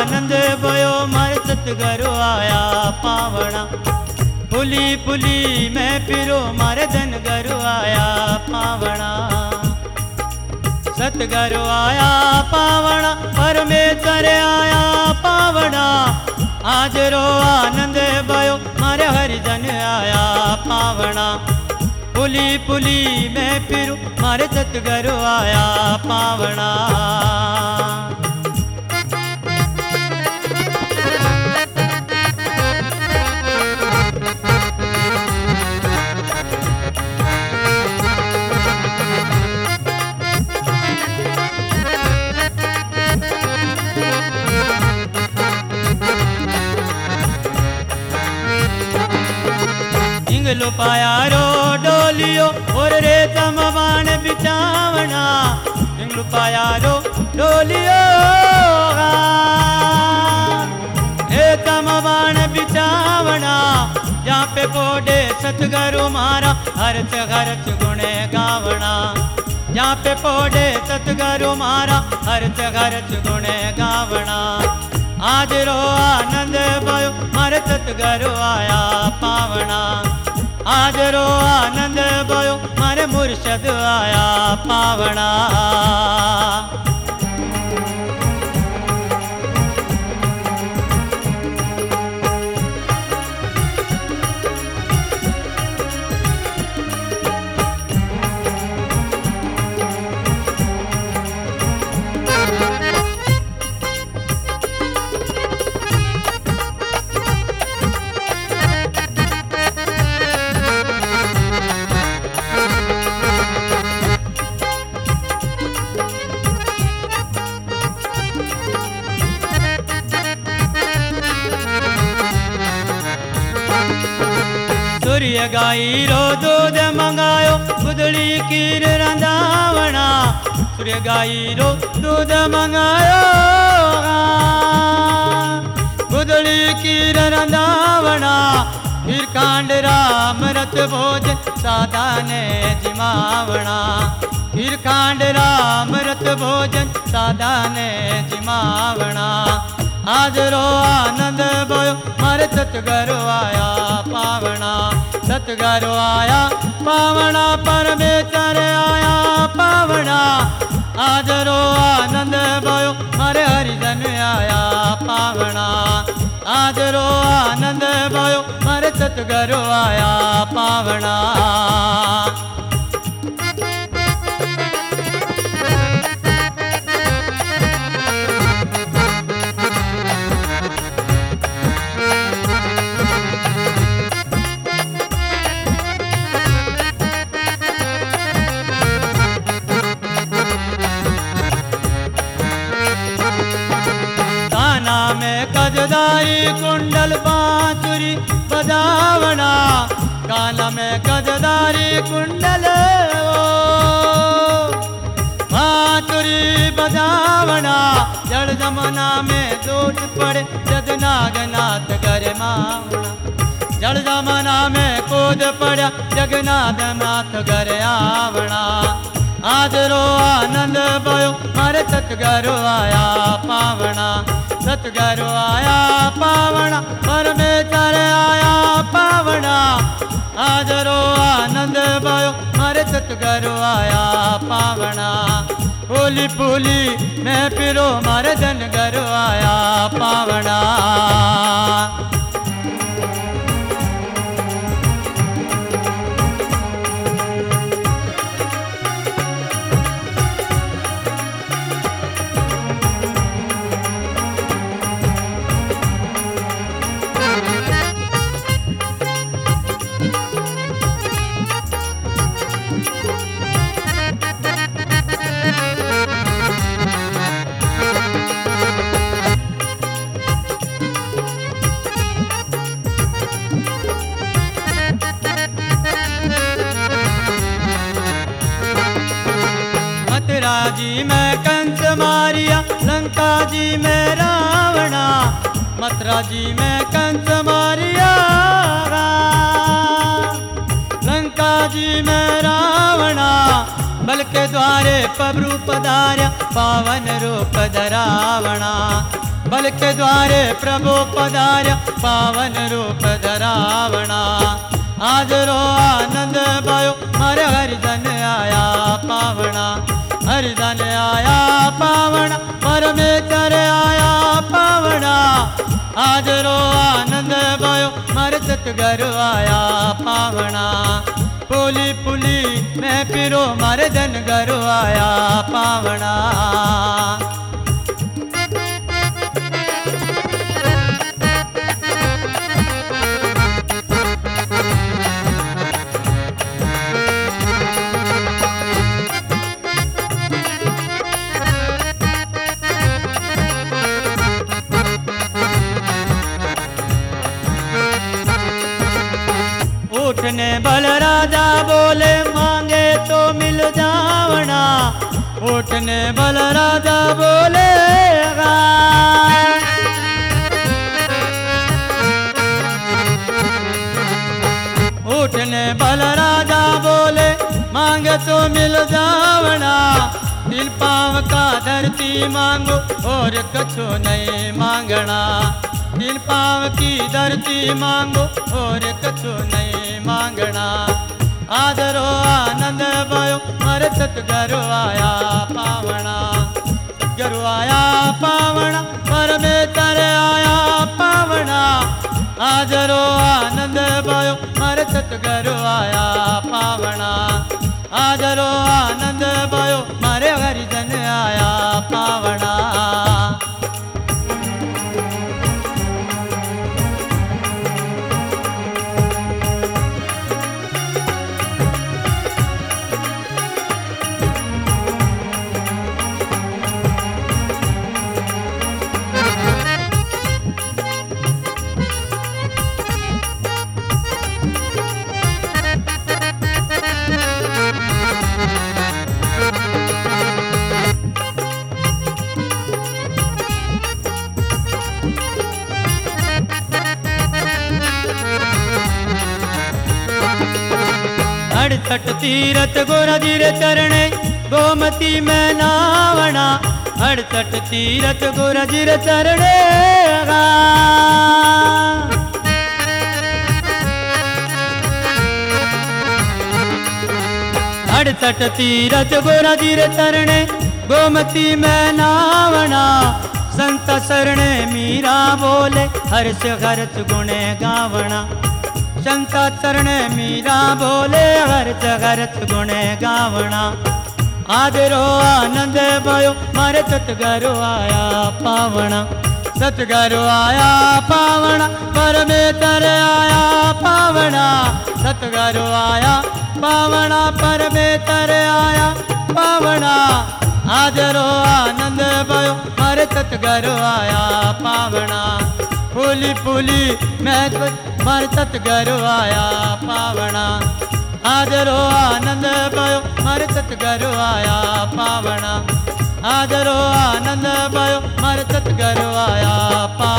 आनंद भयो मारे सतगुरु आया पावना। पुली पुली में फिरो मारे धन गुरु आया पावना। सतगुरु आया पावना परमेश्वर आया पावना। आज रो आनंद भयो मारे हरिजन आया पावना। पुली पुली में फिरू मारे सतगुरु आया पावना। इंगलो पाया रो डोलियो और रेतम बाण बिछावना। इंगलो पाया रो डोलियो रेतम बाण बिछावना। जहाँ पे पोडे सतगुरु मारा हर्च हर्च गुणे गावना। जहाँ पे पोडे सतगुरु मारा हर्च हर्च गुणे गावना। आज रो आनंद भयो मारे सतगुरु आया पावना। आज रो आनंद भयो मारे मुर्शद आया पावना। सूर्य गाई रो दूध मंगायो गुदड़ी खीर रंधावना। सूर्य गाई रो दूध मंगायो गुदड़ी खीर रंधावना। फिर कांड राम रत भोज सादा ने जिमावना। फिर कांड राम रत भोजन सादा ने जिमावना। आज रो आनंद भयो मारे सतगुरु आया पावना। सतगुरु आया पावना परमेश्वर आया पावना। आज रो आनंद भयो मारे हरिजन आया पावना। आज रो आनंद भयो मारे सतगुरु आया पावना। में गजदारी कुंडल बांसुरी बजावना। काला में गजदारी कुंडल बांसुरी बजावना। जड़ जमुना में दूध पड़े जद नागनाथ करे मावना। जड़ जमुना में कूद पड़ा जगन्नाथ नाथ करे आवना। आज रो आनंद भयो मारे सतगुरु आया पावना। सतगुरु आया पावना परमेश्वर आया पावना। आज रो आनंद भयो मारे सतगुरु आया पावना। फूली फूली मैं फिरो मारे धन गुरु आया पावना। मथुरा जी में कंस मारिया लंका जी में रावणा। मथुरा जी में कंस मारिया लंका जी में रावणा। बल के द्वारे प्रभु पधार्या पावन रूप धरावणा। बल के द्वारे प्रभु पधार्या पावन रूप धरावणा आज रो आनंद भयो मारे हरिजन आया पावना हरिजन आया पावना परमेश्वर आया पावना आज रो आनंद भयो मारे सतगुर आया पावना पुली पुली मैं फिरो मारे धन घर आया पावना उठने बल राजा बोले मांगे तो मिल जावना उठने बल राजा बोले उठने बल राजा बोले मांगे तो मिल जावना दिल पाव का धरती मांगो और कछु नहीं मांगना दिल पाव की धरती मांगो और कछु नहीं मांगना आदरो आनंद भयो मारे सतगुर आया पावना सतगुरु आया पावना परमेश्वर आया पावना आदरो आनंद भयो मारे सतगुरु आया पावना आदरो आनंद भयो मारे हरिजन आया पावना अड़सठ तीरथ गोरजिर चरणे गोमती में नावना अड़सठ तीरथ गोरजिर चरणे अड़सठ तीरथ गोरजिर चरणे गोमती में नावना संत शरणे मीरा बोले हर्ष हर्ष गुणे गावना संता चरण मीरा बोले हर्ष हर्ष गुणे गावना आदरो आनंद भयो मारे सतगुरु आया पावना सतगुरु आया पावना परमेश्वर आया पावना सतगुरु आया पावना परमेश्वर आया पावना आदरो आनंद भयो मारे सतगुरु आया पावना फूली फूली मैं मारे सतगुरु आया पावना आदरो आनंद भयो मारे सतगुरु आया पावना आदरो आनंद भयो मारे सतगुरु आया पावना।